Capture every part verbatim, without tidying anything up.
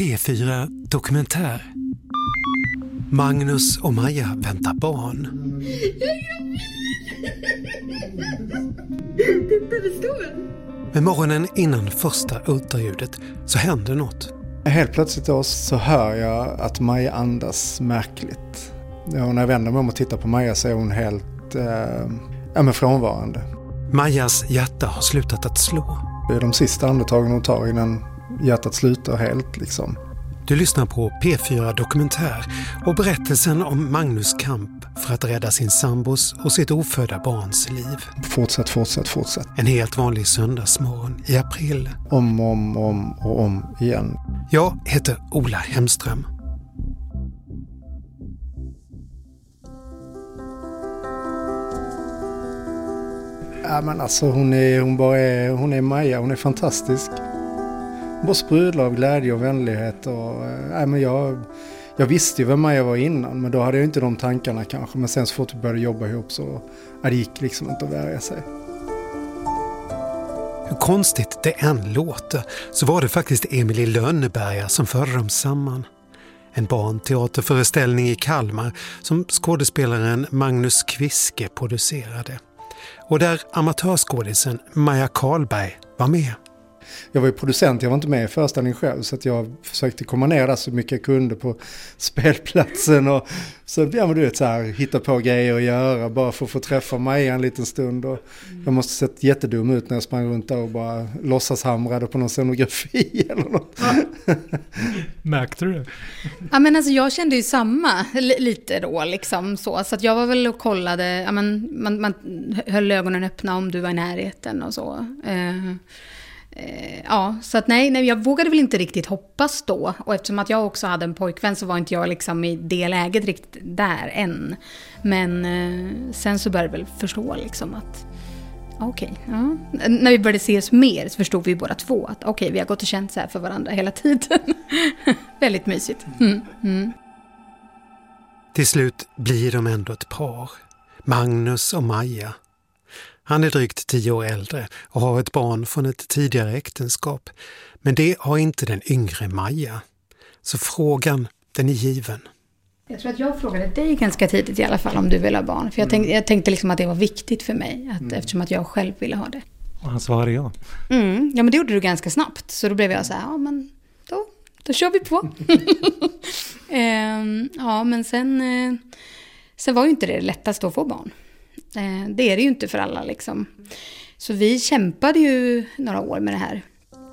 P fyra Dokumentär. Magnus och Maja väntar barn. Men morgonen innan första ultraljudet så händer något. Helt plötsligt då så hör jag att Maja andas märkligt. Ja, när jag vänder mig om och tittar på Maja så är hon helt eh, ja, men frånvarande. Majas hjärta har slutat att slå. Det är de sista andetagen hon tar innan hjärtat slutar helt liksom. Du lyssnar på P fyra Dokumentär och berättelsen om Magnus kamp för att rädda sin sambos och sitt ofödda barns liv. Fortsätt, fortsätt, fortsätt. En helt vanlig söndagsmorgon i april. Om, om, om och om igen. Jag heter Ola Hemström. Ja, men alltså hon är, hon bara är, hon är Maja, hon är fantastisk. Hon bara sprudlar av glädje och vänlighet. Och, äh, men jag, jag visste ju vem Maja var innan, men då hade jag inte de tankarna kanske. Men sen så fort vi började jobba ihop så äh, det gick liksom inte att värja sig. Hur konstigt det än låter så var det faktiskt Emil Lönneberga som förde dem samman. En barnteaterföreställning i Kalmar som skådespelaren Magnus Kviske producerade. Och där amatörskådisen Maja Karlberg var med. Jag var ju producent, jag var inte med i föreställningen själv så att jag försökte komma ner där så mycket jag kunde på spelplatsen och så, ja, men du vet, så här, hitta på grejer att göra bara för att få träffa Maja en liten stund. Och jag måste sett jättedum ut när jag sprang runt där och bara låtsashamrade på någon scenografi eller något. Ja. Märkte du det? Ja, men alltså, jag kände ju samma l- lite då liksom så, så att jag var väl och kollade, ja, men, man, man höll ögonen öppna om du var i närheten och så. Eh, Ja, så att nej, nej, jag vågade väl inte riktigt hoppas då. Och eftersom att jag också hade en pojkvän så var inte jag liksom i det läget riktigt där än. Men eh, sen så började jag väl förstå liksom att okej, okay, ja. När vi började ses mer så förstod vi båda två att okej, okay, vi har gått och känt så här för varandra hela tiden. Väldigt mysigt. Mm, mm. Till slut blir de ändå ett par. Magnus och Maja. Han är drygt tio år äldre och har ett barn från ett tidigare äktenskap. Men det har inte den yngre Maja. Så frågan, den är given. Jag tror att jag frågade dig ganska tidigt i alla fall om du vill ha barn. För jag tänkte, jag tänkte liksom att det var viktigt för mig. Att, mm. Eftersom att jag själv ville ha det. Och han svarade ja. Mm, ja, men det gjorde du ganska snabbt. Så då blev jag så här, ja men då, då kör vi på. ehm, ja, men sen, eh, sen var ju inte det lättast att få barn. Det är det ju inte för alla liksom. Så vi kämpade ju några år med det här.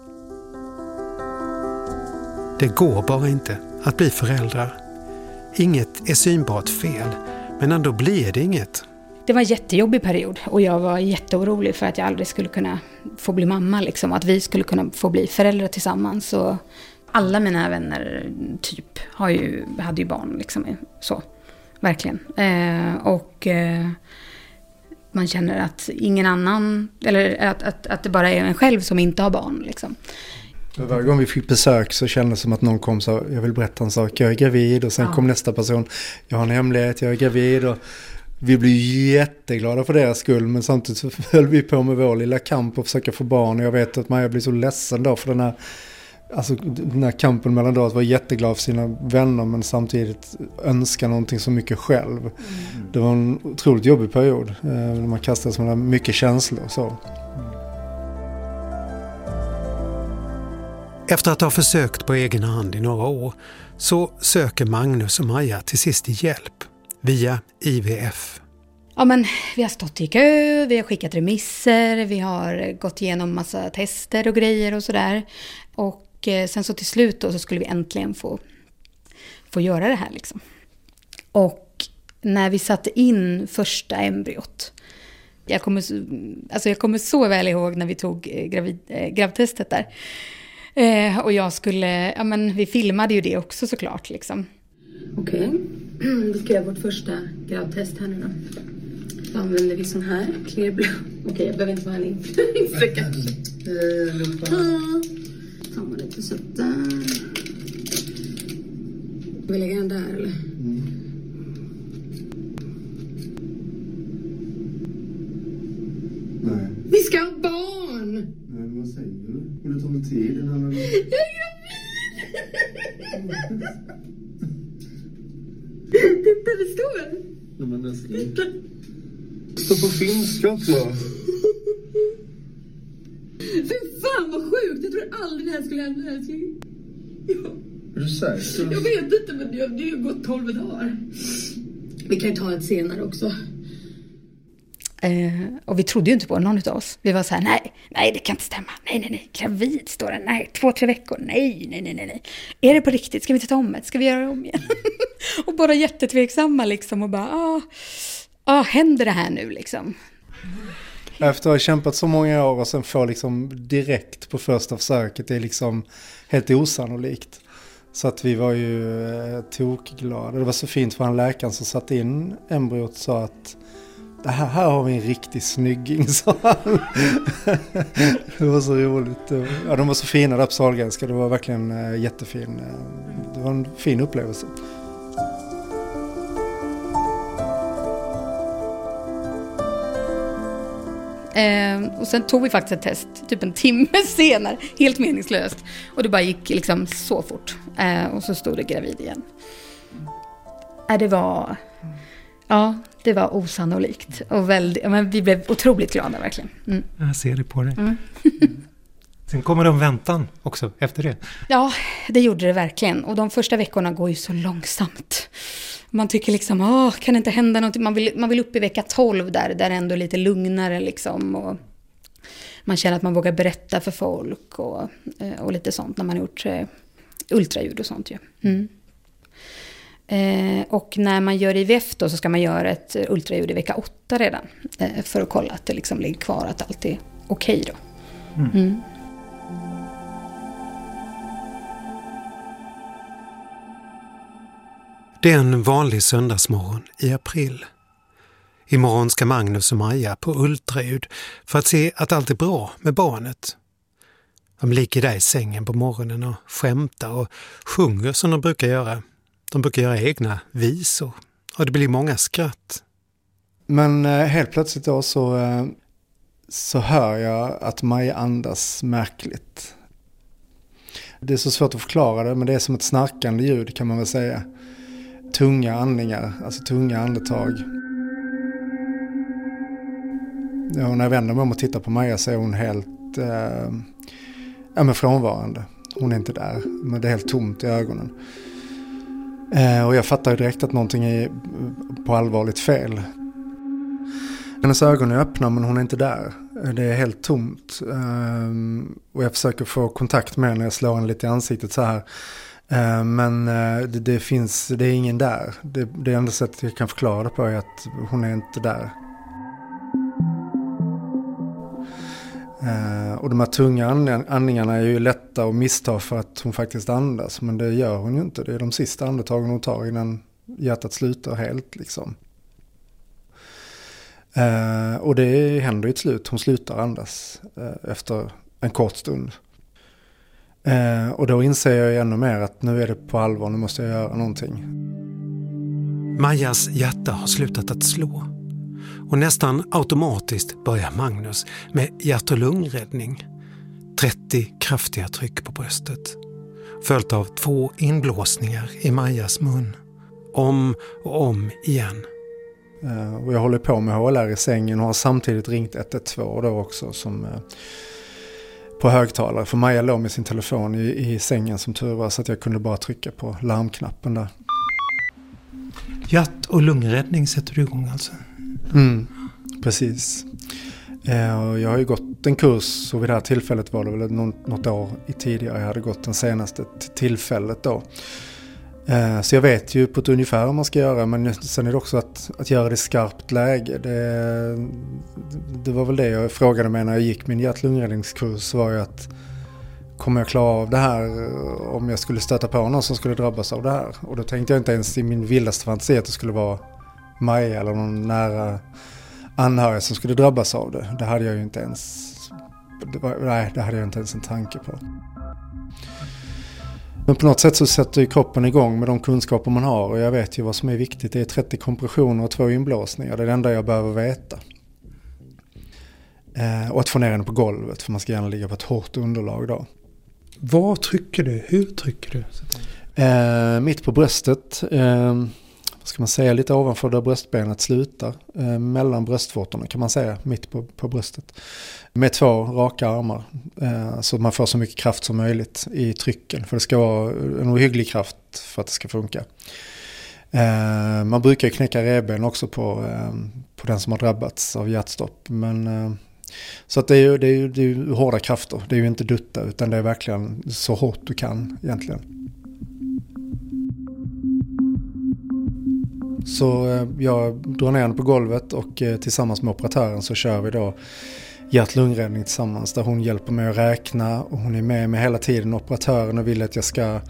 Det går bara inte att bli föräldrar. Inget är synbart fel, men ändå blir det inget. Det var en jättejobbig period och jag var jätteorolig för att jag aldrig skulle kunna få bli mamma liksom. Att vi skulle kunna få bli föräldrar tillsammans. Och alla mina vänner typ har ju, hade ju barn liksom, så. Verkligen. Eh, och... Eh, man känner att ingen annan, eller att, att, att det bara är en själv som inte har barn liksom. Varje gång vi fick besök så kändes det som att någon kom och sa, jag vill berätta en sak, jag är gravid. Och sen ja. kom nästa person, jag har en hemlighet, jag är gravid. Och vi blev jätteglada för deras skull, men samtidigt så höll vi på med vår lilla kamp och försöka få barn. Och jag vet att Maja blir så ledsen då för den här, alltså, den här kampen mellan då att vara jätteglad för sina vänner men samtidigt önska någonting så mycket själv. Mm. Det var en otroligt jobbig period. Eh, man kastades med mycket känslor och så. Mm. Efter att ha försökt på egen hand i några år så söker Magnus och Maja till sist hjälp via I V F. Ja, men vi har stått i kö, vi har skickat remisser, vi har gått igenom massa tester och grejer och sådär. Och sen så till slut då så skulle vi äntligen få, få göra det här liksom. Och när vi satte in första embryot, jag kommer, alltså jag kommer så väl ihåg när vi tog gravid, äh, gravtestet där. Eh, och jag skulle, ja men vi filmade ju det också såklart liksom. Okej, okay. Då ska jag vårt första gravtest här nu då. Då använder vi sån här clear blue. Okej, okay, jag behöver inte vara en inför kanske. Tar man lite så där. Vill lägga den där eller? Mm. Nej. Vi ska ha barn! Nej, vad säger du? Vill du ta med tid? Eller? Jag är gravid! Titta, det står. Nej, men älskling. Det står på finska också. Fy fan vad sjukt. Jag tror aldrig det här skulle hända, älskling. Ja. Är du säker? Jag vet inte, men det har ju gått tolv dagar. Vi kan ju ta ett senare också. Eh, och vi trodde ju inte på någon av oss. Vi var så här, nej, nej det kan inte stämma. Nej, nej, nej, gravid står det. Nej, två, tre veckor. Nej, nej, nej, nej. Är det på riktigt? Ska vi inte ta om det? Ska vi göra det om igen? Och bara jättetveksamma liksom. Och bara, ah, ah, händer det här nu liksom? Efter att ha kämpat så många år och sen få liksom direkt på första försöket, det är liksom helt osannolikt. Så att vi var ju eh, tokglada. Det var så fint för han läkaren som satt in embryot sa att det här, här har vi en riktig snygging, sa han. Det var så roligt. Ja, de var så fina där på Sahlgrenska. Det var verkligen eh, jättefin. Det var en fin upplevelse. Eh, och sen tog vi faktiskt ett test typ en timme senare, helt meningslöst. Och det bara gick liksom så fort. Eh, och så stod det gravid igen. Eh, det var... Ja, det var osannolikt. Och väldigt, men vi blev otroligt glada verkligen. Mm. Jag ser det på dig. Mm. Sen kommer de väntan också efter det. Ja, det gjorde det verkligen. Och de första veckorna går ju så långsamt. Man tycker liksom, åh, kan det inte hända någonting? Man vill, man vill upp i vecka tolv där, där det ändå är lite lugnare liksom. Och man känner att man vågar berätta för folk och, och lite sånt när man har gjort eh, ultraljud och sånt ju. Mm. Eh, och när man gör I V F då så ska man göra ett ultraljud i vecka åtta redan. Eh, för att kolla att det liksom ligger kvar, att allt är okej då. Mm. Mm. Det är en vanlig söndagsmorgon i april. Imorgon ska Magnus och Maja på ultraljud för att se att allt är bra med barnet. De ligger där i sängen på morgonen och skämtar och sjunger som de brukar göra. De brukar göra egna visor och det blir många skratt. Men eh, helt plötsligt då så, eh, så hör jag att Maja andas märkligt. Det är så svårt att förklara det, men det är som ett snarkande ljud kan man väl säga. Tunga andningar, alltså tunga andetag. Ja, och när jag vänder mig om och tittar på Maja så är hon helt eh, ja, men frånvarande. Hon är inte där, men det är helt tomt i ögonen. Eh, och jag fattar ju direkt att någonting är på allvarligt fel. Hennes ögon är öppna men hon är inte där. Det är helt tomt. Eh, och jag försöker få kontakt med henne när jag slår henne lite i ansiktet så här. Eh, men eh, det, det finns, det är ingen där. Det, det enda sättet jag kan förklara det på är att hon är inte där. Uh, och de här tunga andningarna är ju lätta att missta för att hon faktiskt andas. Men det gör hon ju inte. Det är de sista andetagen hon tar innan hjärtat slutar helt liksom. Uh, och det händer ju ett slut. Hon slutar andas uh, efter en kort stund. Uh, och då inser jag ännu mer att nu är det på allvar. Nu måste jag göra någonting. Majas hjärta har slutat att slå. Och nästan automatiskt börjar Magnus med hjärt- och lungräddning. trettio kraftiga tryck på bröstet. Följt av två inblåsningar i Majas mun. Om och om igen. Uh, och jag håller på med H L R i sängen och har samtidigt ringt ett ett två då också som, uh, på högtalare. För Maja låg med sin telefon i, i sängen som tur var så att jag kunde bara trycka på larmknappen där. Hjärt- och lungräddning sätter du igång alltså? Mm, precis. Eh, jag har ju gått en kurs och vid det här tillfället var det väl något, något år i tidigare. Jag hade gått den senaste t- tillfället då. Eh, så jag vet ju på ett ungefär vad man ska göra, men sen är det också att, att göra det i skarpt läge. Det, det var väl det jag frågade mig när jag gick min hjärt-lungräddningskurs, var ju att kommer jag klara av det här om jag skulle stöta på någon som skulle drabbas av det här? Och då tänkte jag inte ens i min vildaste fantasi att det skulle vara Maja eller någon nära anhörig som skulle drabbas av det. Det hade jag ju inte ens det var, nej, det hade jag inte ens en tanke på. Men på något sätt så sätter ju kroppen igång med de kunskaper man har, och jag vet ju vad som är viktigt. Det är trettio kompressioner och två inblåsningar. Det är det enda jag behöver veta. Eh, och att få ner den på golvet, för man ska gärna ligga på ett hårt underlag då. Vad trycker du? Hur trycker du? Eh, mitt på bröstet, eh, vad ska man säga, lite ovanför där bröstbenet slutar. Eh, mellan bröstvårtorna kan man säga, mitt på, på bröstet. Med två raka armar. Eh, så man får så mycket kraft som möjligt i trycken. För det ska vara en ohygglig kraft för att det ska funka. Eh, man brukar knäcka revben också på, eh, på den som har drabbats av hjärtstopp. Men, eh, så att det är ju det är, det är ju hårda krafter. Det är ju inte dutta, utan det är verkligen så hårt du kan egentligen. Så eh, jag drar ner henne på golvet och eh, tillsammans med operatören så kör vi då hjärt-lungräddning tillsammans. Där hon hjälper mig att räkna och hon är med mig hela tiden. Operatören och vill att jag ska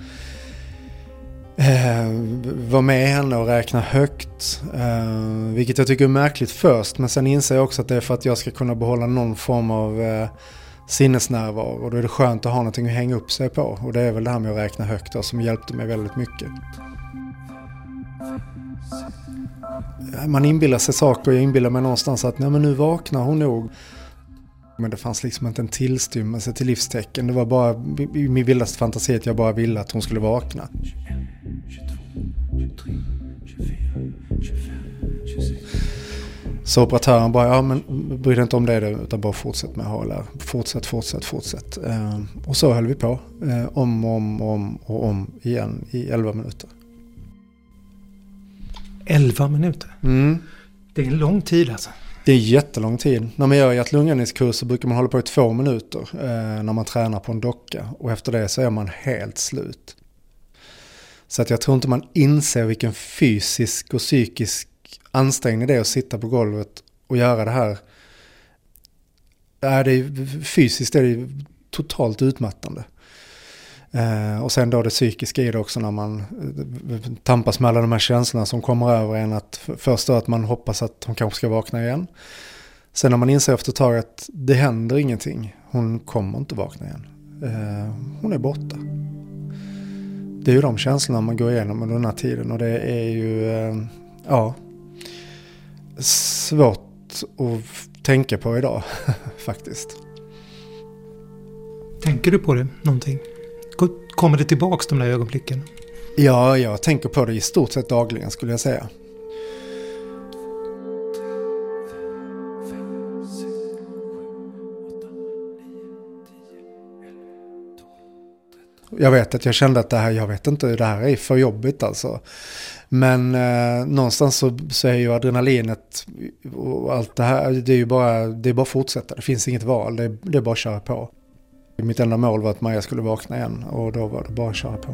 Eh, var med henne och räkna högt, eh, vilket jag tycker är märkligt först, men sen inser jag också att det är för att jag ska kunna behålla någon form av eh, sinnesnärvaro, och då är det skönt att ha någonting att hänga upp sig på, och det är väl det här med att räkna högt då, som hjälpte mig väldigt mycket. Man inbillar sig saker, och jag inbillar mig någonstans att nej, men nu vaknar hon nog. Men det fanns liksom inte en tillstymmelse till livstecken. Det var bara i min vildaste fantasi att jag bara ville att hon skulle vakna. Så operatören bara, ja men bry dig inte om det utan bara fortsätt med H L R. Fortsätt, fortsätt, fortsätt. Eh, och så höll vi på. Eh, om, om, om och om igen i elva minuter. elva minuter? Mm. Det är en lång tid alltså. Det är jättelång tid. När man gör hjärt-lungräddningskurs så brukar man hålla på i två minuter eh, när man tränar på en docka. Och efter det så är man helt slut. Så att jag tror inte man inser vilken fysisk och psykisk ansträngning det är att sitta på golvet och göra det här. Ja, det är, fysiskt är det totalt utmattande. Eh, och sen då det psykiska i det också, när man eh, tampas med alla de här känslorna som kommer över en. Att först då att man hoppas att hon kanske ska vakna igen. Sen när man inser efter ett tag att det händer ingenting. Hon kommer inte vakna igen. Eh, hon är borta. Det är ju de känslorna man går igenom under den här tiden. Och det är ju eh, ja, svårt att tänka på idag faktiskt. Tänker du på det någonting? Kommer det tillbaks de där ögonblicken? Ja, jag tänker på det i stort sett dagligen skulle jag säga. Jag vet att jag kände att det här, jag vet inte, det här är för jobbigt alltså. Men eh, någonstans så, så är ju adrenalinet och allt det här, det är ju bara, det är bara att fortsätta. Det finns inget val, det är, det är bara att köra på. Mitt enda mål var att Maja skulle vakna igen, och då var det bara att köra på.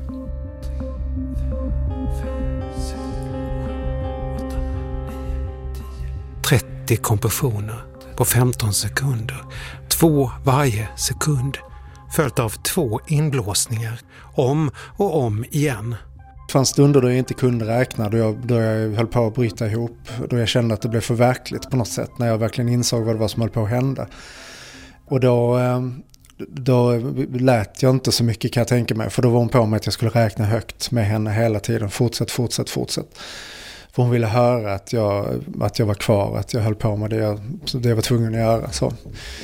trettio kompressioner på femton sekunder. Två varje sekund. Följt av två inblåsningar. Om och om igen. Det fanns stunder då jag inte kunde räkna, då jag, då jag höll på att bryta ihop. Då jag kände att det blev för verkligt på något sätt. När jag verkligen insåg vad det var som höll på att hända. Och då... Då lät jag inte så mycket, kan jag tänka mig. För då var hon på mig att jag skulle räkna högt med henne hela tiden. Fortsätt, fortsätt, fortsätt. För hon ville höra att jag, att jag var kvar. Att jag höll på med det jag, det jag var tvungen att göra. Så.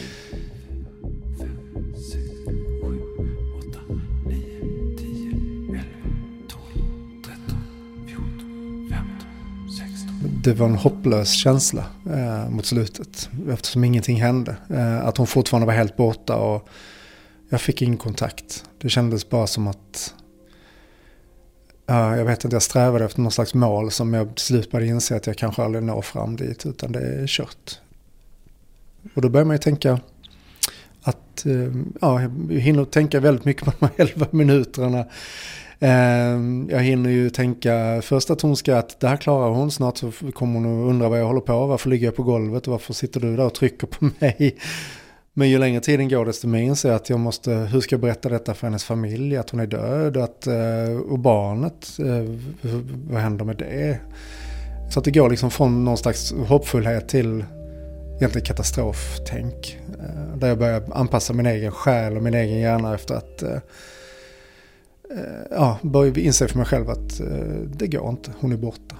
Det var en hopplös känsla eh, mot slutet, eftersom ingenting hände. Eh, att hon fortfarande var helt borta och jag fick ingen kontakt. Det kändes bara som att eh, jag vet inte, jag strävade efter någon slags mål som jag till slut började inse att jag kanske aldrig når fram dit, utan det är kört. Och då börjar man ju tänka att eh, ja, jag hinner tänka väldigt mycket på de här elva minuterna. Jag hinner ju tänka först att hon ska, att det här klarar hon, snart så kommer hon att undra vad jag håller på, varför ligger jag på golvet och varför sitter du där och trycker på mig. Men ju längre tiden går desto mer inser jag att jag måste, hur ska jag berätta detta för hennes familj, att hon är död, att, och barnet, vad händer med det? Så att det går liksom från någon slags hoppfullhet till egentligen katastroftänk, där jag börjar anpassa min egen själ och min egen hjärna efter att ja, börjar inse för mig själv att det går inte, hon är borta.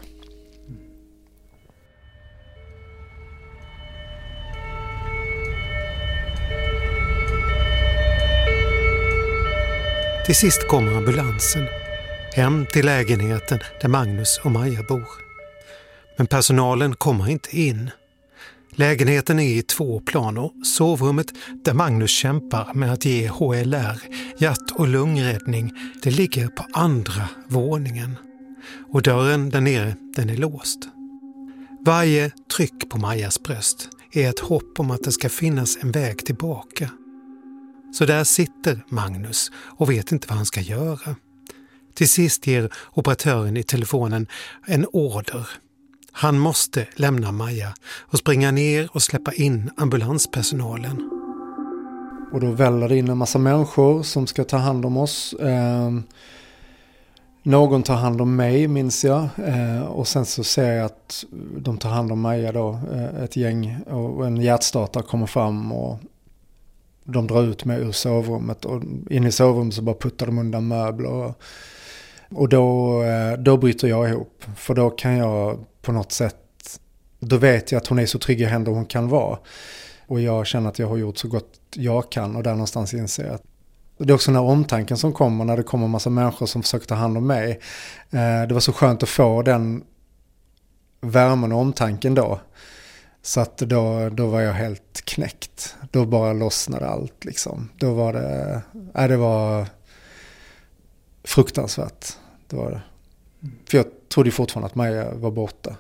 Till sist kommer ambulansen. hem till lägenheten där Magnus och Maja bor. Men personalen kommer inte in. Lägenheten är i två plan och sovrummet där Magnus kämpar med att ge H L R, hjärt- och lungräddning, det ligger på andra våningen. Och dörren där nere, den är låst. Varje tryck på Majas bröst är ett hopp om att det ska finnas en väg tillbaka. Så där sitter Magnus och vet inte vad han ska göra. Till sist ger operatören i telefonen en order. Han måste lämna Maja och springa ner och släppa in ambulanspersonalen. Och då väller det in en massa människor som ska ta hand om oss. Eh, någon tar hand om mig, minns jag. Eh, och sen så ser jag att de tar hand om Maja då. Eh, ett gäng och en hjärtstartare kommer fram och de drar ut mig ur sovrummet. Och in i sovrummet så bara puttar de undan möbler. Och, och då, eh, då bryter jag ihop. För då kan jag på något sätt, då vet jag att hon är så trygg i händer hon kan vara. Och jag känner att jag har gjort så gott jag kan och där någonstans inser jag att det är också den här omtanken som kommer när det kommer en massa människor som försöker ta hand om mig. Eh, det var så skönt att få den värmen och omtanken då. Så att då, då var jag helt knäckt. Då bara lossnade allt liksom. Då var det, äh, det var fruktansvärt. Det var det. För jag trodde fortfarande att Maja var borta.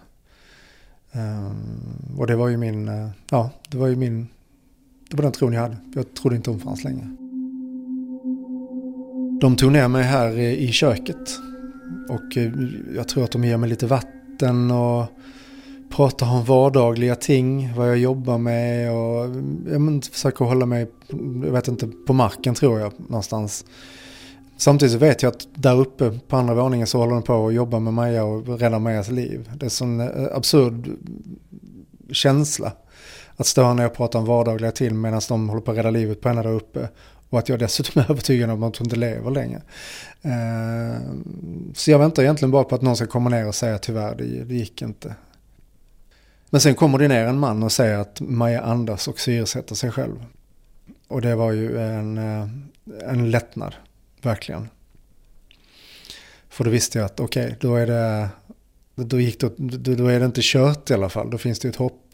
Um, och det var ju min, uh, ja, det var ju min, det var den tron jag hade. Jag trodde inte hon fanns längre. De tog ner mig här i, i köket. Och uh, jag tror att de ger mig lite vatten och pratar om vardagliga ting, vad jag jobbar med och jag men, försöker hålla mig, jag vet inte, på marken tror jag någonstans. Samtidigt så vet jag att där uppe på andra våningen så håller de på att jobba med Maja och rädda Majas liv. Det är en sån absurd känsla att stå när jag pratar om vardagliga ting medan de håller på att rädda livet på henne där uppe. Och att jag dessutom är övertygad om att hon inte lever längre. Så jag väntar egentligen bara på att någon ska komma ner och säga tyvärr, det, det gick inte. Men sen kommer det ner en man och säger att Maja andas och syresätter sig själv. Och det var ju en, en lättnad. Verkligen. För då visste jag att okej, okay, då är det då gick det, då, då är det inte kört i alla fall. Då finns det ett hopp.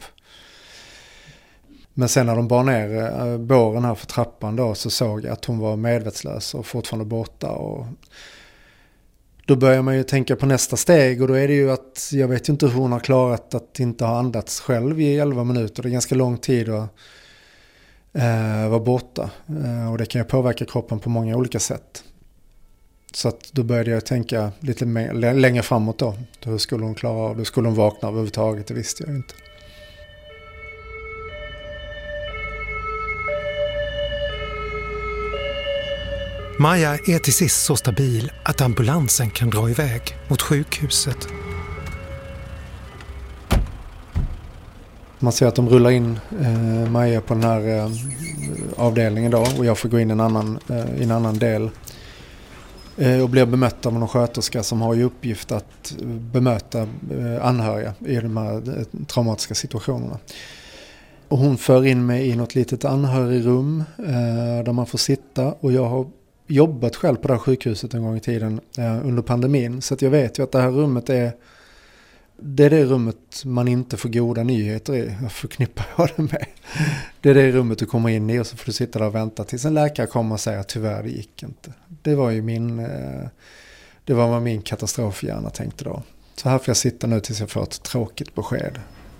Men sen när de bar ner båren här för trappan då så såg jag att hon var medvetslös och fortfarande borta. Och då börjar man ju tänka på nästa steg och då är det ju att jag vet ju inte hur hon har klarat att inte ha andats själv i elva minuter. Det är ganska lång tid att eh, vara borta eh, och det kan ju påverka kroppen på många olika sätt. Så att då började jag tänka lite mer, längre framåt då. Hur skulle hon klara av det? Skulle hon vakna överhuvudtaget? Det visste jag inte. Maja är till sist så stabil att ambulansen kan dra iväg mot sjukhuset. Man ser att de rullar in eh, Maja på den här eh, avdelningen då och jag får gå in en annan, eh, i en annan del. Eh, och blir bemött av någon sköterska som har i uppgift att bemöta eh, anhöriga i de här eh, traumatiska situationerna. Och hon för in mig i något litet anhörigrum eh, där man får sitta och jag har jobbat själv på det här sjukhuset en gång i tiden eh, under pandemin. Så att jag vet ju att det här rummet är det är det rummet man inte får goda nyheter i. Jag förknippar jag det med. Det är det rummet du kommer in i och så får du sitta där och vänta tills en läkare kommer och säger att tyvärr det gick inte. Det var ju min, eh, det var vad min katastrofhjärna tänkte då. Så här får jag sitta nu tills jag får ett tråkigt besked.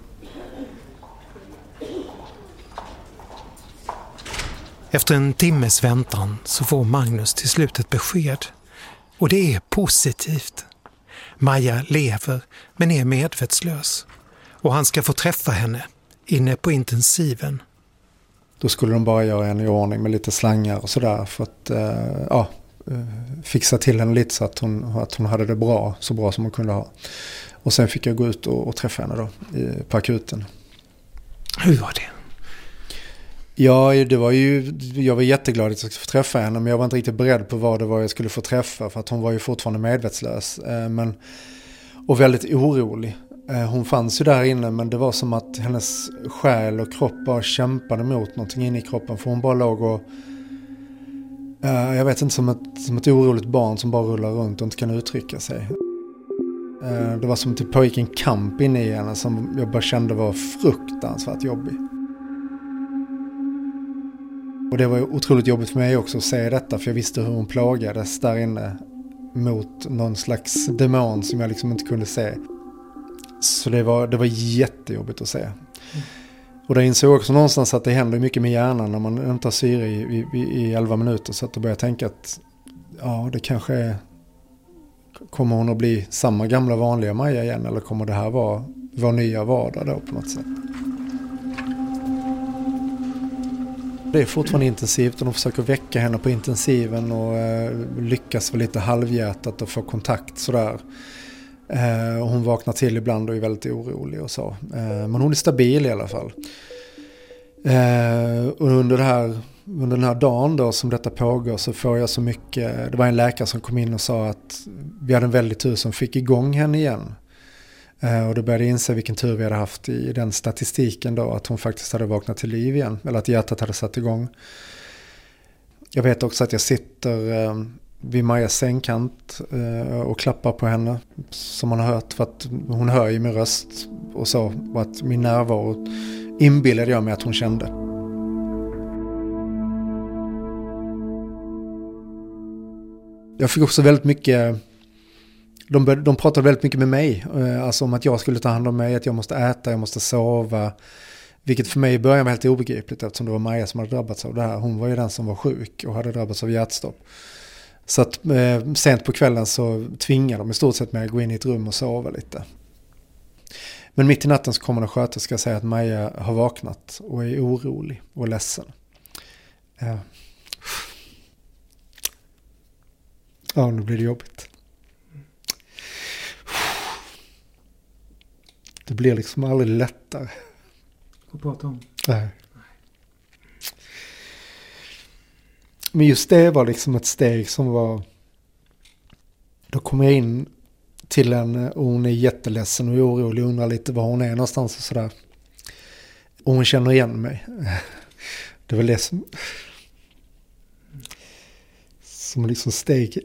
Efter en timmes väntan så får Magnus till slut ett besked. Och det är positivt. Maja lever men är medvetslös. Och han ska få träffa henne inne på intensiven. Då skulle de bara göra en i ordning med lite slangar och sådär för att eh, ja, fixa till henne lite så att hon, att hon hade det bra, så bra som hon kunde ha. Och sen fick jag gå ut och, och träffa henne då i, på akuten. Hur var det? Ja, det var ju, jag var jätteglad att jag skulle få träffa henne, men jag var inte riktigt beredd på vad det var jag skulle få träffa för att hon var ju fortfarande medvetslös men, och väldigt orolig. Hon fanns ju där inne men det var som att hennes själ och kropp bara kämpade mot någonting inne i kroppen för hon bara låg och Jag vet inte, som ett, som ett oroligt barn som bara rullar runt och inte kan uttrycka sig. Det var som att det pågick en kamp inne i henne som jag bara kände var fruktansvärt jobbig. Och det var otroligt jobbigt för mig också att se detta, för jag visste hur hon plågades där inne mot någon slags demon som jag liksom inte kunde se. Så det var, det var jättejobbigt att se. Mm. Och det insåg också någonstans att det händer mycket med hjärnan när man inte har syre i, i, i elva minuter. Så att då började jag tänka att ja, det kanske är, kommer hon att bli samma gamla vanliga Maja igen, eller kommer det här vara vår nya vardag då på något sätt? Det är fortfarande intensivt och de försöker väcka henne på intensiven och eh, lyckas väl lite halvhjärtat och få kontakt sådär. Eh, och hon vaknar till ibland och är väldigt orolig och så. Eh, men hon är stabil i alla fall. Eh, och under, det här, under den här dagen då som detta pågår så får jag så mycket. Det var en läkare som kom in och sa att vi hade en väldigt tur som fick igång henne igen. Eh, och då började jag inse vilken tur vi hade haft i den statistiken då. Att hon faktiskt hade vaknat till liv igen. Eller att hjärtat hade satt igång. Jag vet också att jag sitter eh, vid Majas sängkant eh, och klappar på henne. Som man har hört, för att hon hör ju min röst. Och så, och att min närvaro inbillade jag mig att hon kände. Jag fick också väldigt mycket. De, bör, de pratade väldigt mycket med mig. Alltså om att jag skulle ta hand om mig. Att jag måste äta, jag måste sova. Vilket för mig i början var helt obegripligt. Eftersom det var Maja som hade drabbats av det här. Hon var ju den som var sjuk och hade drabbats av hjärtstopp. Så att eh, sent på kvällen så tvingade de i stort sett mig att gå in i ett rum och sova lite. Men mitt i natten så kommer en sköterska säga att Maja har vaknat och är orolig och ledsen. Ja, ja nu blir det jobbigt. Det blir liksom aldrig lättare. Att prata om. Nej. Men just det var liksom ett steg som var. Då kom jag in till henne och hon är jätteledsen och är orolig och undrar lite var hon är någonstans och sådär. Och hon känner igen mig. Det var det som. Som liksom steg.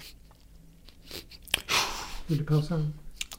Vill du pausa? Mm.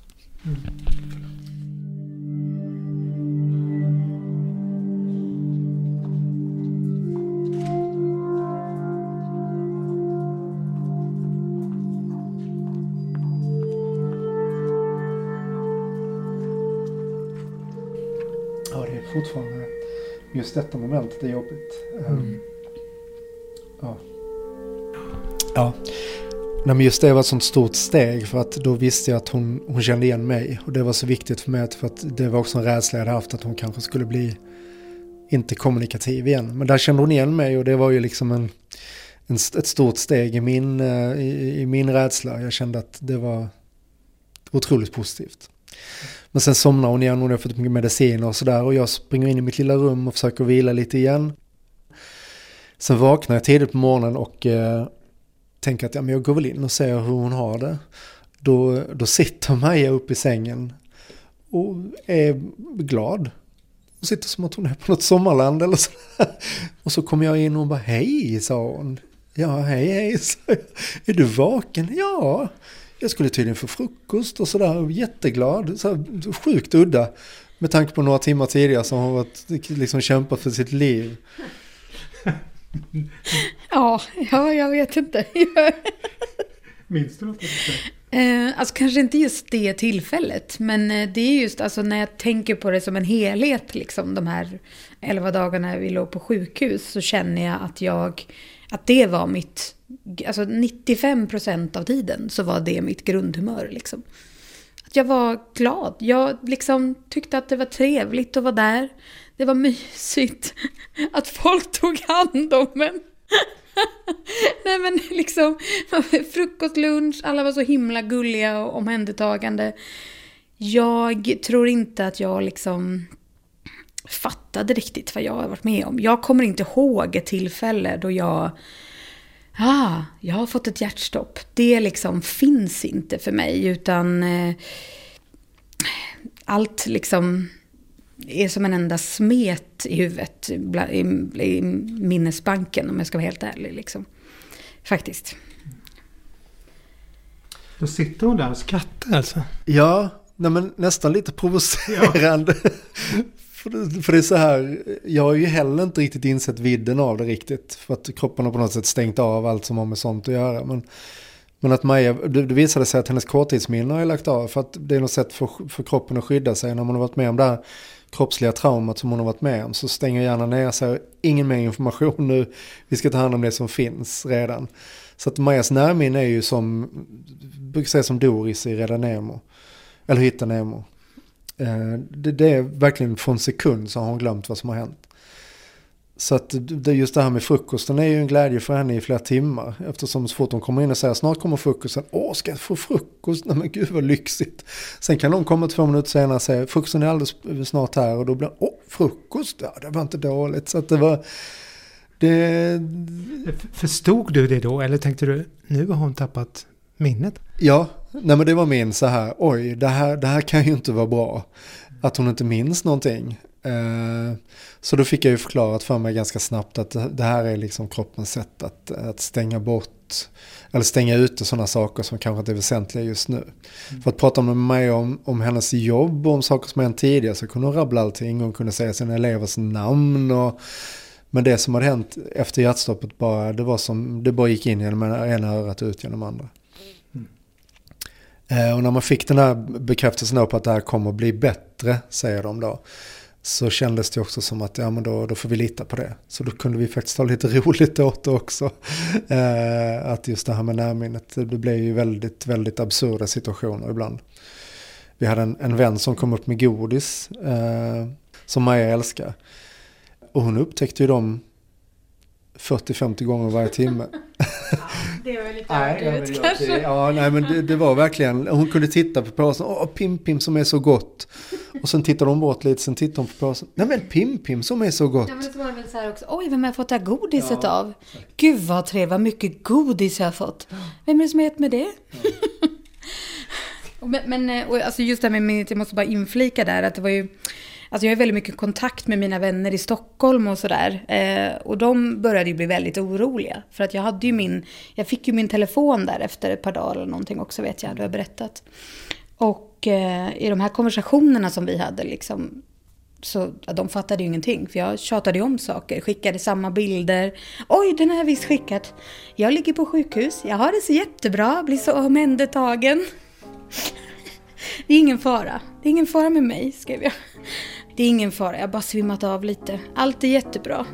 Ja, det är fortfarande just detta momentet är jobbigt. Mm. Ja. Ja. Nej, men just det var ett sånt stort steg, för att då visste jag att hon, hon kände igen mig. Och det var så viktigt för mig, för att det var också en rädsla jag hade haft att hon kanske skulle bli inte kommunikativ igen. Men där kände hon igen mig och det var ju liksom en, en, ett stort steg i min, i, i min rädsla. Jag kände att det var otroligt positivt. Men sen somnar hon igen och hon har fått mycket mediciner och sådär. Och jag springer in i mitt lilla rum och försöker vila lite igen. Sen vaknar jag tidigt på morgonen och eh, tänker att ja, men jag går väl in och ser hur hon har det. Då, då sitter Maja upp i sängen och är glad. Hon sitter som att hon är på något sommarland eller så. Och så kommer jag in och hon bara, hej, sa hon. Ja, hej, hej, sa jag. Är du vaken? Ja, jag skulle tydligen få frukost och sådär. Jätteglad, så här, sjukt udda. Med tanke på några timmar tidigare som hon varit, liksom kämpat för sitt liv. Ja, ja, jag vet inte. Minns du något? Eh, alltså kanske inte just det tillfället, men det är just alltså när jag tänker på det som en helhet, liksom de här elva dagarna vi låg på sjukhus, så känner jag att jag att det var mitt, alltså nittiofem procent av tiden så var det mitt grundhumör liksom. Att jag var glad. Jag liksom tyckte att det var trevligt att vara där. Det var mysigt att folk tog hand om en. Nej, men liksom frukost, lunch, alla var så himla gulliga och omhändertagande. Jag tror inte att jag liksom fattade riktigt vad jag har varit med om. Jag kommer inte ihåg ett tillfälle då jag ah, jag har fått ett hjärtstopp. Det liksom finns inte för mig, utan eh, allt liksom är som en enda smet i huvudet i, i, i minnesbanken, om jag ska vara helt ärlig liksom. Faktiskt. Då sitter hon där och skrattar alltså. Ja, nej men nästan lite provocerande. Ja. för, för det är så här, jag har ju heller inte riktigt insett vidden av det riktigt. För att kroppen har på något sätt stängt av allt som har med sånt att göra. Men, men att Maja, det, det visade sig att hennes korttidsminne har jag lagt av. För att det är något sätt för, för kroppen att skydda sig. När man har varit med om det här kroppsliga traumat som hon har varit med om, så stänger hjärnan ner sig. Ingen mer information nu. Vi ska ta hand om det som finns redan. Så att Majas närminne är ju som, brukar säga som Doris i Rädda Nemo. Eller Hitta Nemo. Eh, det, det är verkligen från sekund så har hon glömt vad som har hänt. Så att det, just det här med frukosten är ju en glädje för henne i flera timmar. Eftersom så fort hon kommer in och säger snart kommer frukosten. Åh, ska jag få frukost? Nej men gud vad lyxigt. Sen kan hon komma två minuter senare och säga frukosten är alldeles snart här. Och då blir åh, frukost? Ja, det var inte dåligt. Så att det var... Det... Förstod du det då? Eller tänkte du, nu har hon tappat minnet? Ja, nej men det var min så här, oj, det här, det här kan ju inte vara bra. Att hon inte minns någonting. Eh, så då fick jag ju förklarat för mig ganska snabbt att det här är liksom kroppens sätt att, att stänga bort, eller stänga ute sådana saker som kanske inte är väsentliga just nu. Mm. För att prata med mig om, om hennes jobb och om saker som hänt tidigare så kunde hon rabbla allting. Hon kunde säga sina elevers namn och... Men det som hade hänt efter hjärtstoppet bara, det var som, det bara gick in genom ena örat ut genom andra. Mm. Eh, och när man fick den här bekräftelsen på att det här kommer att bli bättre, säger de då, så kändes det också som att ja, men då, då får vi lita på det. Så då kunde vi faktiskt ha lite roligt åt det också. Eh, att just det här med närminnet, det blev ju väldigt, väldigt absurda situationer ibland. Vi hade en, en vän som kom upp med godis eh, som Maja älskar. Och hon upptäckte ju dem fyrtio till femtio gånger varje timme. Ja, det var lite överdrivet kanske. Det, ja, nej, men det, det var verkligen... Hon kunde titta på påsen. Åh, Pim Pim som är så gott. Och sen tittade hon bort lite. Sen tittade hon på påsen. Nej, men Pim Pim som är så gott. Ja, men så var det väl så här också. Oj, vem har jag fått det här godiset ja. av? Gud vad trevligt, vad mycket godis jag har fått. Vem är det som har gett med det? Ja. men men och, alltså just det här med minnet, jag måste bara inflika där. Att det var ju... Alltså jag har väldigt mycket kontakt med mina vänner i Stockholm och sådär. Eh, och de började ju bli väldigt oroliga. För att jag hade ju min, jag fick ju min telefon där efter ett par dagar eller någonting också, vet jag, du har berättat. Och eh, i de här konversationerna som vi hade liksom, så ja, de fattade ju ingenting. För jag tjatade ju om saker, skickade samma bilder. Oj, den har jag visst skickat. Jag ligger på sjukhus, jag har det så jättebra, blir så omhändertagen. Det är ingen fara, det är ingen fara med mig, skrev jag. Det är ingen fara, jag har bara svimmat av lite. Allt är jättebra.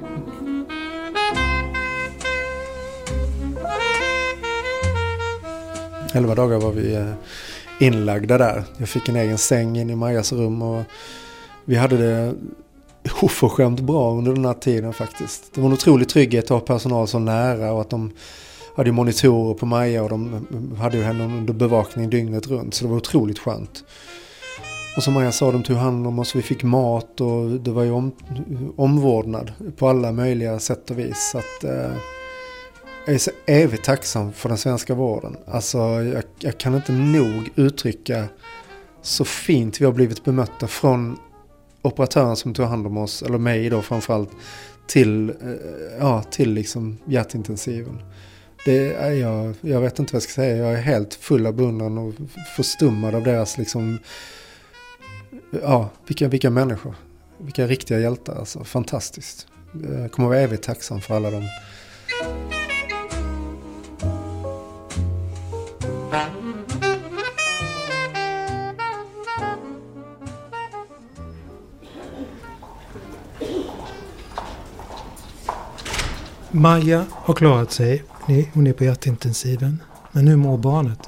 Elva dagar var vi inlagda där. Jag fick en egen säng in i Majas rum och vi hade det oförskämt bra under den här tiden faktiskt. Det var en otrolig trygghet att ha personal så nära och att de hade monitorer på Maja och de hade ju henne under bevakning dygnet runt, så det var otroligt skönt. Och som Maja sa, de tog hand om oss, vi fick mat och det var ju om, omvårdnad på alla möjliga sätt och vis. Så att, eh, jag är så evigt tacksam för den svenska vården. Alltså jag, jag kan inte nog uttrycka så fint vi har blivit bemötta från operatören som tog hand om oss, eller mig då framförallt, till, eh, ja, till liksom hjärtintensiven. Det är jag, jag vet inte vad jag ska säga, jag är helt full av beundran och förstummad av deras liksom... Ja, vilka, vilka människor. Vilka riktiga hjältar. Alltså, fantastiskt. Jag kommer vara evigt tacksam för alla dem. Maja har klarat sig. Hon är på hjärtintensiven. Men hur mår barnet?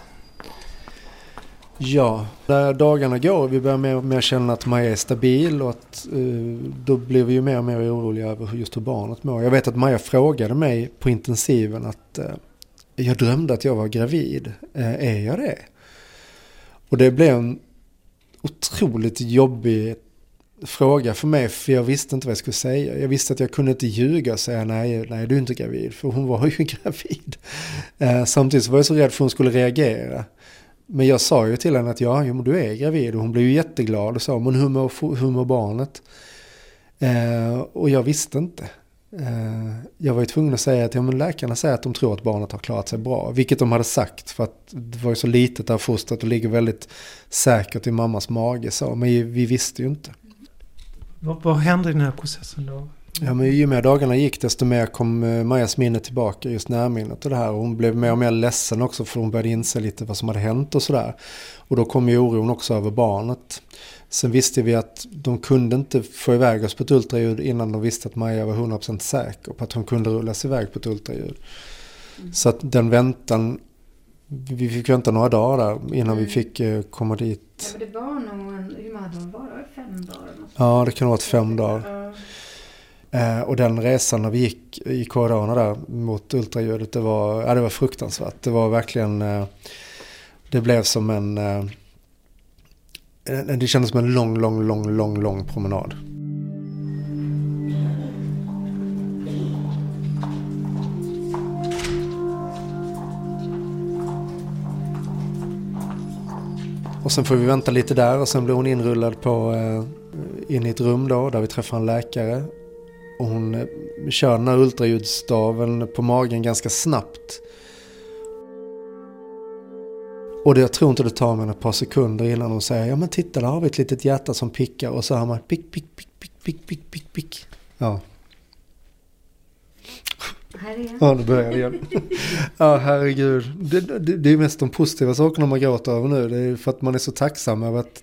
Ja, när dagarna går vi börjar mer och mer känna att Maja är stabil och att uh, då blir vi ju mer och mer oroliga över just hur barnet mår. Jag vet att Maja frågade mig på intensiven att uh, jag drömde att jag var gravid. Uh, är jag det? Och det blev en otroligt jobbig fråga för mig, för jag visste inte vad jag skulle säga. Jag visste att jag kunde inte ljuga och säga nej, nej du är inte gravid, för hon var ju gravid. Uh, samtidigt så var jag så rädd för hon skulle reagera. Men jag sa ju till henne att ja, men du är gravid. Och hon blev ju jätteglad och sa, men hur mår, hur mår barnet? Eh, och jag visste inte. Jag var ju tvungen att säga att ja, men läkarna säger att de tror att barnet har klarat sig bra. Vilket de hade sagt, för att det var ju så litet där fostret och ligger väldigt säkert i mammas mage. Så. Men vi visste ju inte. Vad, vad hände i den här processen då? Ja, men ju mer dagarna gick desto mer kom Majas minne tillbaka, just närminnet och det här. Och hon blev mer och mer ledsen också, för hon började inse lite vad som hade hänt och sådär. Och då kom ju oron också över barnet. Sen visste vi att de kunde inte få iväg oss på ett ultraljud innan de visste att Maja var hundra procent säker på att hon kunde rullas iväg på ett ultraljud. Mm. Så att den väntan, vi fick vänta några dagar där innan mm. vi fick uh, komma dit. Ja, men det var nog en, hur många dagar var det? Fem dagar? Ja, det kan ha varit fem dagar. Mm. Uh, och den resan när vi gick i korridorerna där mot ultraljudet, det var, ja, det var fruktansvärt. Det var verkligen, uh, det blev som en... Uh, Det kändes som en lång, lång, lång, lång, lång promenad. Och sen får vi vänta lite där och sen blir hon inrullad på, eh, in i ett rum då, där vi träffar en läkare. Och hon eh, kör den här ultraljudsstaven på magen ganska snabbt. Och det, jag tror inte det tar mig ett par sekunder innan hon säger, ja men titta, där har vi ett litet hjärta som pickar. Och så har man pick, pick, pick, pick, pick, pick, pick, pick. Ja. Här igen. Ja, det börjar igen. Ja, herregud. Det, det, det är mest de positiva sakerna man gråter över nu. Det är för att man är så tacksam över att,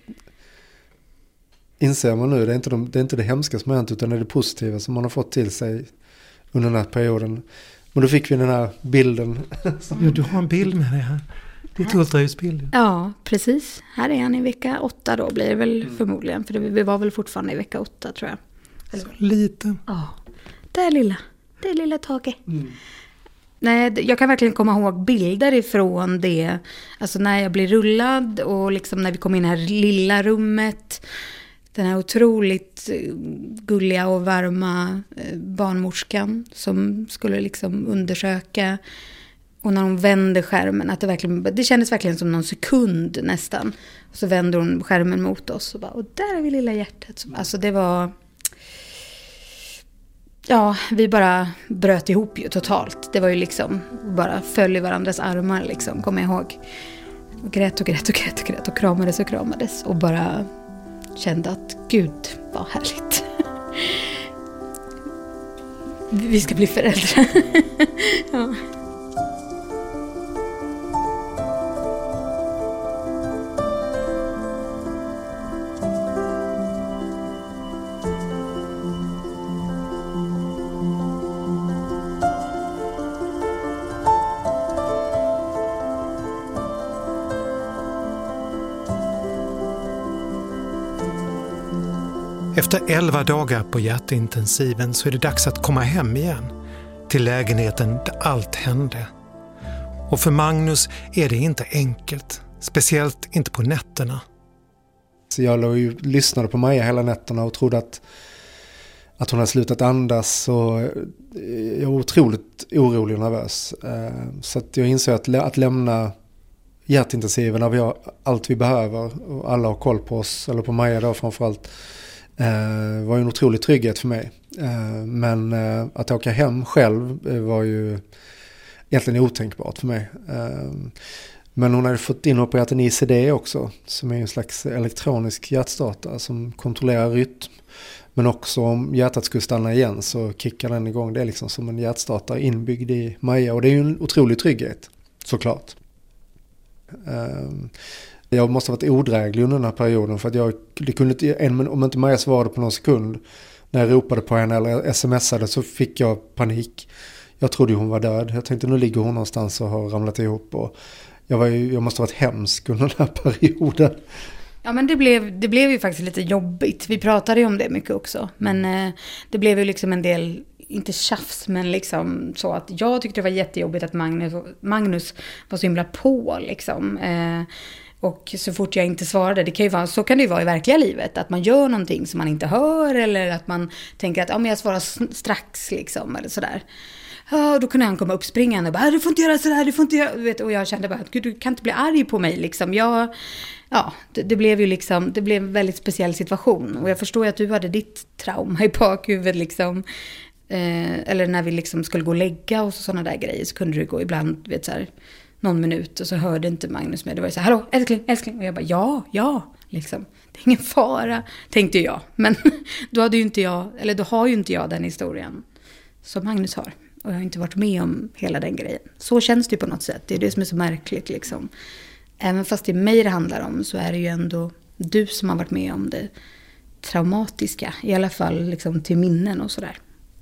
inser man nu, det är inte, de, det, är inte det hemska som har hänt, utan det är det positiva som man har fått till sig under den här perioden. Men då fick vi den här bilden. Ja, du har en bild med dig här. Det är ett ultraljudsbild. Ja, precis. Här är han i vecka åtta då, blir det väl mm. förmodligen. För det, vi var väl fortfarande i vecka åtta, tror jag. Eller? Så liten. Ja, det är lilla. Det är lilla Tage. Mm. Nej, jag kan verkligen komma ihåg bilder ifrån det. Alltså när jag blir rullad och liksom när vi kom in i det här lilla rummet. Den här otroligt gulliga och varma barnmorskan som skulle liksom undersöka. Och när hon vände skärmen, att det verkligen, det kändes verkligen som någon sekund nästan. Och så vände hon skärmen mot oss och bara, och där är vi lilla hjärtat. Alltså det var, ja, vi bara bröt ihop ju totalt. Det var ju liksom, bara föll i varandras armar liksom, kommer jag ihåg. Och grät och grät och grät och grät och kramades och kramades. Och bara kände att Gud, vad härligt. Vi ska bli föräldrar. Ja. Efter elva dagar på hjärtintensiven så är det dags att komma hem igen. Till lägenheten där allt hände. Och för Magnus är det inte enkelt. Speciellt inte på nätterna. Så jag låg ju, lyssnade på Maja hela nätterna och trodde att, att hon hade slutat andas. Och jag var otroligt orolig och nervös. Så att jag insåg att, att lämna hjärtintensiven när vi har allt vi behöver. Och alla har koll på oss, eller på Maja då framförallt. Uh, var ju en otrolig trygghet för mig. Uh, men uh, att åka hem själv uh, var ju egentligen otänkbart för mig. Uh, men hon hade fått inopererat en I C D också, som är en slags elektronisk hjärtstartare som kontrollerar rytm. Men också om hjärtat skulle stanna igen så kickar den igång. Det är liksom som en hjärtstartare inbyggd i Maja. Och det är ju en otrolig trygghet, såklart. Uh, Jag måste ha varit odräglig under den här perioden, för att jag det kunde inte, om inte Maja svarade på någon sekund när jag ropade på henne eller smsade, så fick jag panik. Jag trodde hon var död. Jag tänkte, nu ligger hon någonstans och har ramlat ihop. Och jag, var ju, jag måste ha varit hemsk under den här perioden. Ja, men det blev, det blev ju faktiskt lite jobbigt. Vi pratade ju om det mycket också. Men eh, det blev ju liksom en del, inte tjafs, men liksom så att jag tyckte det var jättejobbigt att Magnus, Magnus var så himla på liksom. Eh, Och så fort jag inte svarade, det kan ju vara, så kan det ju vara i verkliga livet, att man gör någonting som man inte hör, eller att man tänker att ja, men jag svarar strax liksom, eller sådär. Ja, då kunde han komma upp springande och bara, du får inte göra sådär, du får inte göra, vet, och jag kände bara att Gud, du kan inte bli arg på mig liksom. Jag, ja, det, det blev ju liksom, det blev en väldigt speciell situation, och jag förstår ju att du hade ditt trauma i bakhuvudet liksom. Eh, eller när vi liksom skulle gå och lägga och sådana där grejer, så kunde det gå ibland, vet så här, någon minut och så hörde inte Magnus mig. Det var så här, hallå, älskling, älskling. Och jag bara, ja, ja, liksom. Det är ingen fara, tänkte jag. Men då hade ju inte jag, eller då har ju inte jag den historien som Magnus har. Och jag har inte varit med om hela den grejen. Så känns det ju på något sätt. Det är det som är så märkligt liksom. Även fast det är mig det handlar om, så är det ju ändå du som har varit med om det traumatiska. I alla fall liksom till minnen och sådär.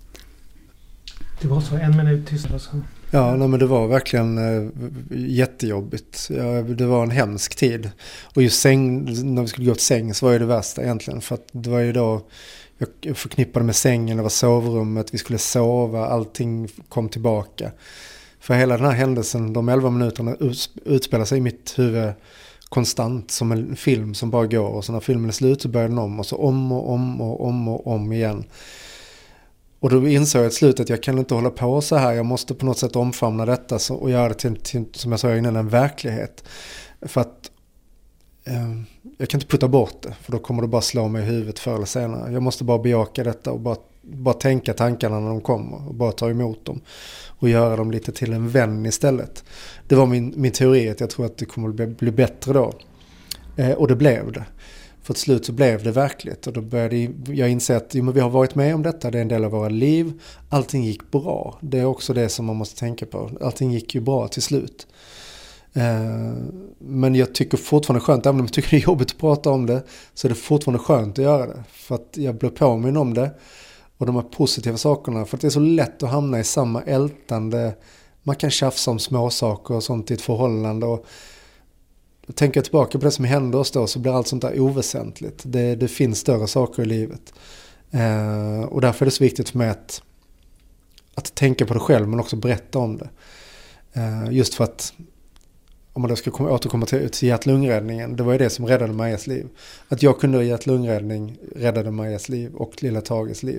Det var så, en minut tyst alltså. Ja, nej, men det var verkligen äh, jättejobbigt. Ja, det var en hemsk tid. Och just säng, när vi skulle gå till säng, så var ju det värsta egentligen. För att det var ju då jag förknippade med sängen, det var sovrummet, vi skulle sova, allting kom tillbaka. För hela den här händelsen, de elva minuterna utspelar sig i mitt huvud konstant som en film som bara går. Och så när filmen är slut så börjar den om och så om och om och om och om igen. Och då insåg jag i slutet att jag kan inte hålla på så här. Jag måste på något sätt omfamna detta så, och göra det till, till, som jag sa innan, en verklighet. För att eh, jag kan inte putta bort det. För då kommer det bara slå mig i huvudet förr eller senare. Jag måste bara bejaka detta och bara, bara tänka tankarna när de kommer. Och bara ta emot dem. Och göra dem lite till en vän istället. Det var min, min teori att jag tror att det kommer bli, bli bättre då. Eh, och det blev det. För till slut så blev det verkligt. Och då började jag inse att jo, men vi har varit med om detta. Det är en del av våra liv. Allting gick bra. Det är också det som man måste tänka på. Allting gick ju bra till slut. Eh, men jag tycker fortfarande skönt. Även om jag tycker det är jobbigt att prata om det. Så är det fortfarande skönt att göra det. För att jag blev påminn om det. Och de här positiva sakerna. För att det är så lätt att hamna i samma ältande. Man kan tjafsa om små saker och sånt i ett förhållande. Och tänker jag tillbaka på det som händer oss då, så blir allt sånt där oväsentligt. Det, det finns större saker i livet. Eh, och därför är det så viktigt för mig att, att tänka på det själv men också berätta om det. Eh, just för att om man då ska komma, återkomma till, till hjärt-lungräddningen, det var ju det som räddade Majas liv. Att jag kunde i hjärt-lungräddning räddade Majas liv och lilla Tages liv.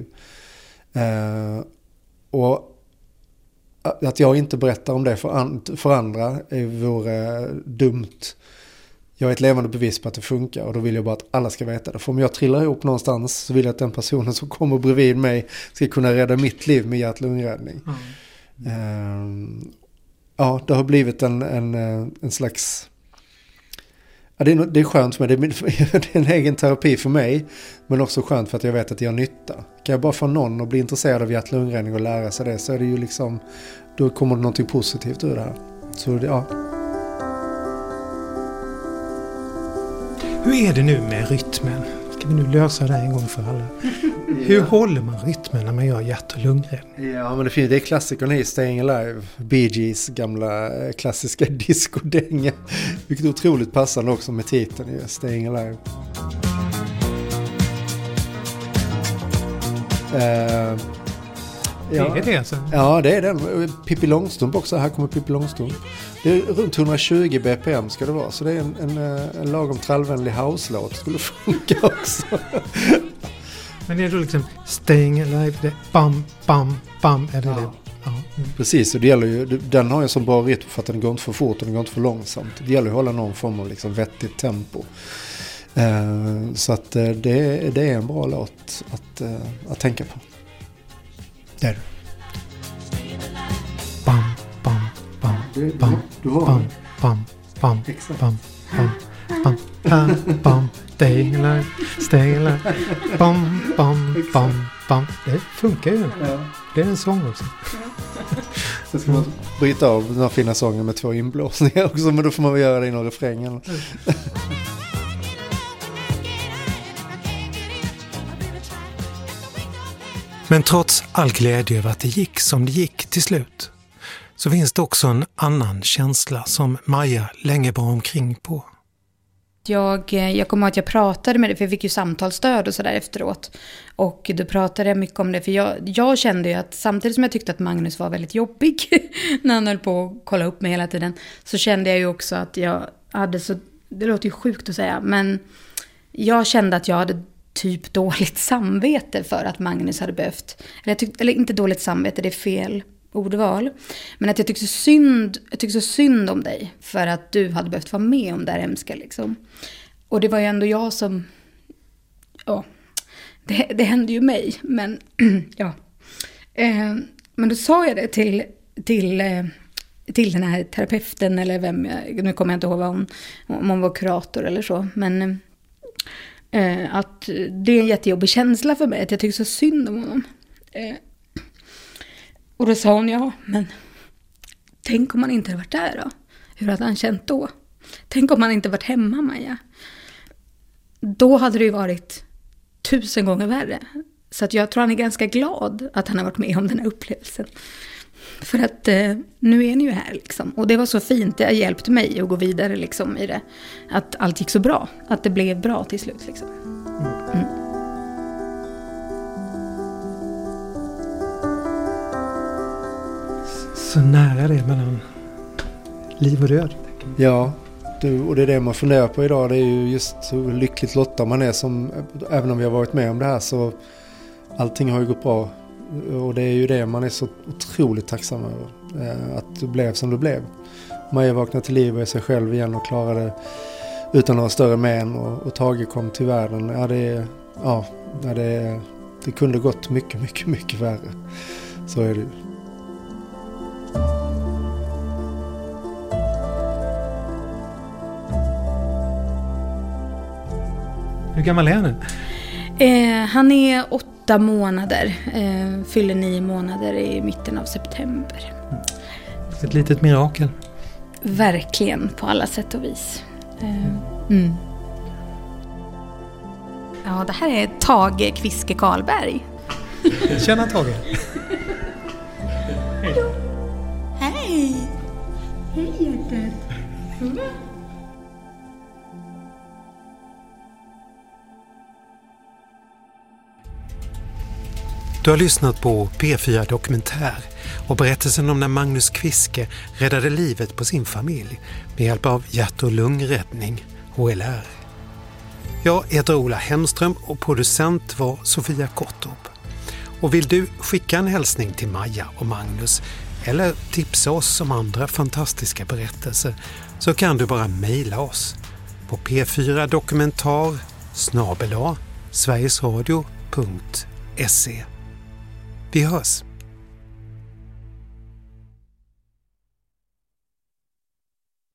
Eh, och att jag inte berättar om det för, an, för andra vore dumt. Jag är ett levande bevis på att det funkar och då vill jag bara att alla ska veta det. För om jag trillar ihop någonstans så vill jag att den personen som kommer bredvid mig ska kunna rädda mitt liv med hjärt-lungräddning. Mm. Uh, ja, det har blivit en, en, en slags... Ja, det, är, det är skönt för mig. Det är, det är en egen terapi för mig. Men också skönt för att jag vet att det gör nytta. Kan jag bara få någon att bli intresserad av hjärt-lungräddning och lära sig det, så är det ju liksom... Då kommer det något positivt ur det här. Så det, ja... Hur är det nu med rytmen? Ska vi nu lösa det en gång för alla? Hur håller man rytmen när man gör hjärt- och lungräddning? Ja, men det, finns, det är klassikern i Staying Alive. Bee Gees gamla klassiska diskodänga. Vilket är otroligt passande också med titeln i Staying Alive. Uh, ja. Det är det alltså? Ja, det är den. Pippi Långstrump också. Här kommer Pippi Långstrump. Det är runt hundratjugo B P M ska det vara. Så det är en, en, en lagom trallvänlig house-låt. Skulle funka också. Men är det då liksom Staying Alive, det bam, bam, bam, är det ja. det? Ja. Mm. Precis, och det gäller ju, den har ju så bra rytm för att den går inte för fort och den går inte för långsamt. Det gäller ju att hålla någon form av liksom vettigt tempo. Uh, så att uh, det, det är en bra låt att, uh, att tänka på. Det är det. Bam, bam, bam, bam, bam, bam, bam, bam, bam, bam, bam, bam, stay alive, stay alive, bam, bam, bam, bam. Det funkar ju. Ja. Det är en sång också. Så ska man bryta av den här fina sången med två inblåsningar också, men då får man väl göra det i några refrängen. Mm. Men trots all glädje över att det gick som det gick till slut, så finns det också en annan känsla som Maja länge var omkring på. Jag, jag kommer ihåg att jag pratade med dig, för jag fick ju samtalsstöd och sådär efteråt. Och då pratade jag mycket om det, för jag, jag kände ju att samtidigt som jag tyckte att Magnus var väldigt jobbig när han höll på att kolla upp mig hela tiden, så kände jag ju också att jag hade så, det låter ju sjukt att säga, men jag kände att jag hade typ dåligt samvete för att Magnus hade behövt, eller, jag tyckte, eller inte dåligt samvete, det är fel ordval, men att jag tyckte så synd, jag tyckte så synd om dig för att du hade behövt vara med om det här hemska liksom. Och det var ju ändå jag som, ja, det, det hände ju mig, men ja, Eh, men då sa jag det till, till, eh, till den här terapeuten, eller vem, jag, nu kommer jag inte ihåg vad hon, om hon var kurator eller så, men eh, att det är en jättejobbig känsla för mig, att jag tycker så synd om honom. Eh, och då sa hon, ja, men tänk om han inte hade varit där då? Hur hade han känt då? Tänk om han inte varit hemma, Maja. Då hade det ju varit tusen gånger värre. Så att jag tror han är ganska glad att han har varit med om den här upplevelsen. För att eh, nu är ni ju här liksom. Och det var så fint, det har hjälpt mig att gå vidare liksom i det. Att allt gick så bra. Att det blev bra till slut liksom. Mm. Så nära det mellan liv och död. Ja, du, och det är det man funderar på idag. Det är ju just hur lyckligt lottad man är som, även om vi har varit med om det här, så allting har ju gått bra. Och det är ju det man är så otroligt tacksam över. Att det blev som det blev. Maja vaknade till liv och är sig själv igen och klarade utan några större men. Och, och Tage kom till världen. Ja, det, ja, det, det kunde gått mycket, mycket, mycket värre. Så är det ju. Hur gammal är han nu? Eh, han är åtta månader. Eh, fyller nio månader i mitten av september. Ett litet mirakel. Verkligen, på alla sätt och vis. Eh, mm. Ja, det här är Tage Kviske Karlberg. Tjena Tage. Hej! Hej hjärtat. Mm. Du har lyssnat på P fyra Dokumentär och berättelsen om när Magnus Kviske räddade livet på sin familj med hjälp av hjärt- och lungräddning, H L R. Jag heter Ola Hemström och producent var Sofia Kortorp. Och vill du skicka en hälsning till Maja och Magnus eller tipsa oss om andra fantastiska berättelser, så kan du bara mejla oss på p fyra dokumentar snabel-a sverigesradio punkt se. Vi hörs!